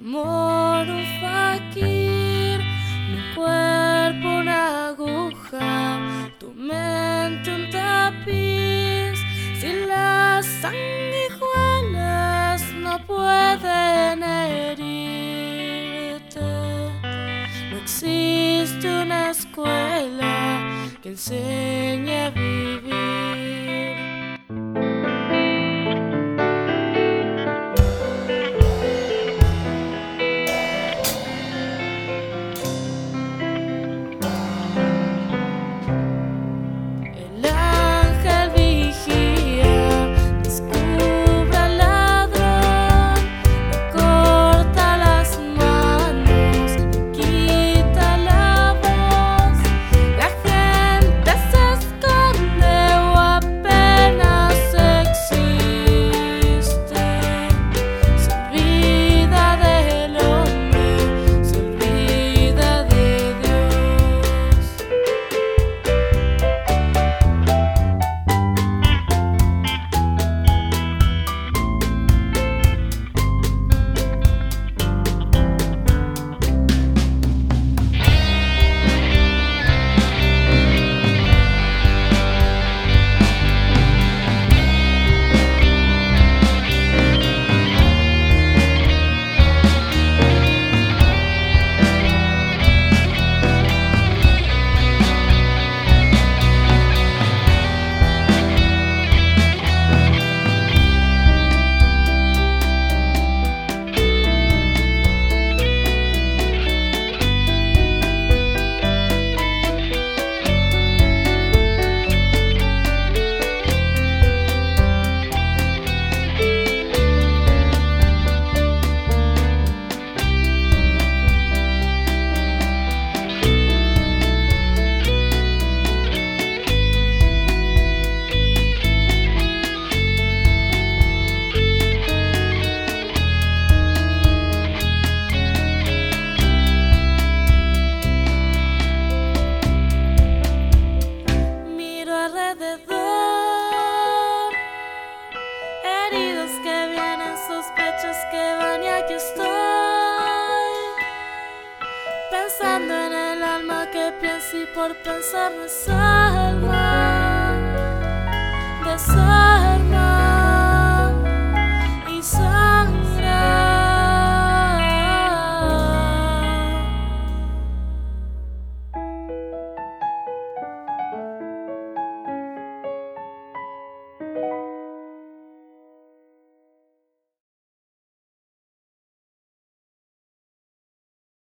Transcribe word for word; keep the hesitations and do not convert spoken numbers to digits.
amor un faquir, mi cuerpo una aguja, tu mente un tapiz. Si las sanguijuelas no pueden herirte, no existe una escuela que enseñe a vivir. Heridos que vienen, sospechas que van, y aquí estoy, pensando en el alma que piensa y por pensar me salva de sol.